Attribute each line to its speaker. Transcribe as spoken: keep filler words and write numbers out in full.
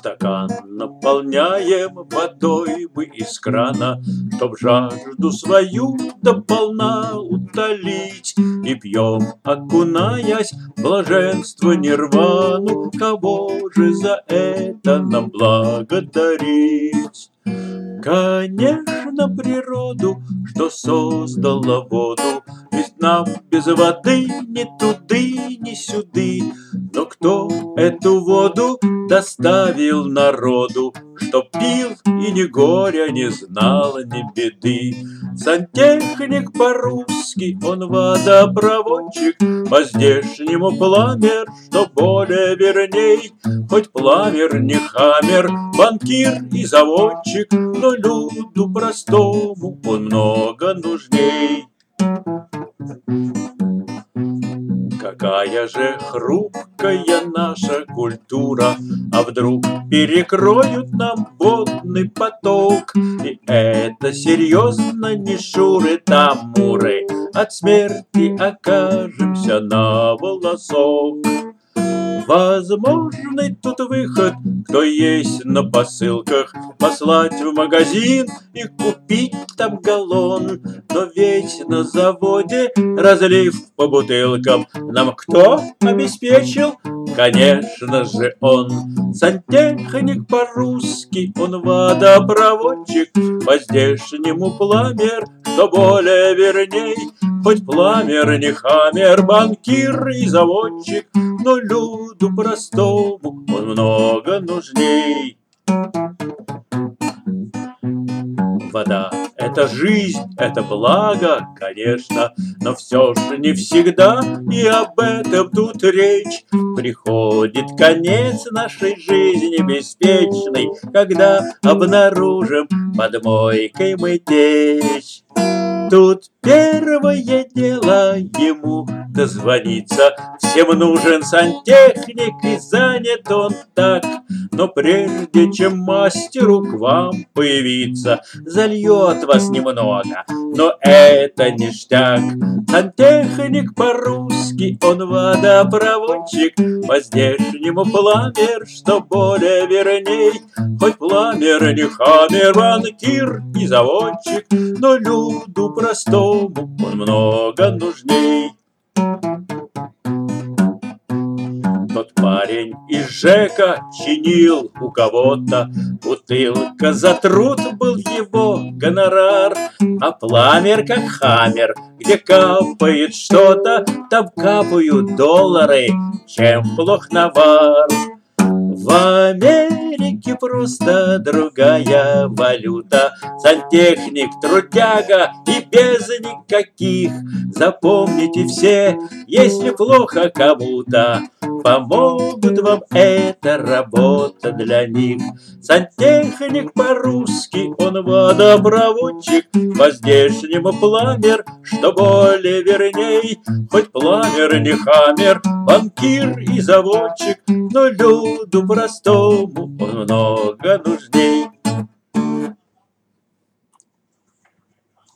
Speaker 1: Стакан наполняем водой мы из крана, Чтоб жажду свою дополна утолить. И пьем, окунаясь в блаженство нирвану. Кого же за это нам благодарить? Конечно, природу, что создала воду, ведь нам без воды ни туды, ни сюды. Но кто эту воду доставил народу, Что пил и ни горя не знал, ни беды? Сантехник по-русски, он водопроводчик, по-здешнему пламер, что более верней. Хоть пламер не хаммер, банкир и заводчик, но люду простому он много нужней. Какая же хрупкая наша культура, А вдруг перекроют нам водный поток? И это серьезно не шуры-тамуры, От смерти окажемся на волосок. Возможный тут выход, кто есть на посылках, Послать в магазин и купить там галлон. Но ведь на заводе разлив по бутылкам Нам кто обеспечил? Конечно же он. Сантехник по-русски, он водопроводчик, по-здешнему пламер, что более верней. Хоть пламер не хаммер, банкир и заводчик, но люду простому он много нужней. Вода — это жизнь, это благо, конечно, но все же не всегда, и об этом тут речь. Приходит конец нашей жизни беспечной, когда обнаружим под мойкой мы течь. Тут первое дело ему дозвониться. Всем нужен сантехник, и занят он так. Но прежде чем мастеру к вам появиться, зальет вас немного, но это ништяк. Сантехник по-русски, он водопроводчик, по-здешнему пламер, что более верней. Хоть пламер не хаммер, банкир и заводчик, но люду простому он много нужней. Тот парень из ЖЭКа чинил у кого-то, бутылка за труд был его гонорар. А пламер как хаммер, где капает что-то, там капают доллары, чем плох навар. В Америке просто другая валюта. Сантехник, трудяга и без никаких. Запомните все, если плохо кому-то, помогут вам, это работа для них. Сантехник по-русски, он водопроводчик, по-здешнему пламер, что более верней. Хоть пламер не хаммер, банкир и заводчик, но люду простому он много нужней.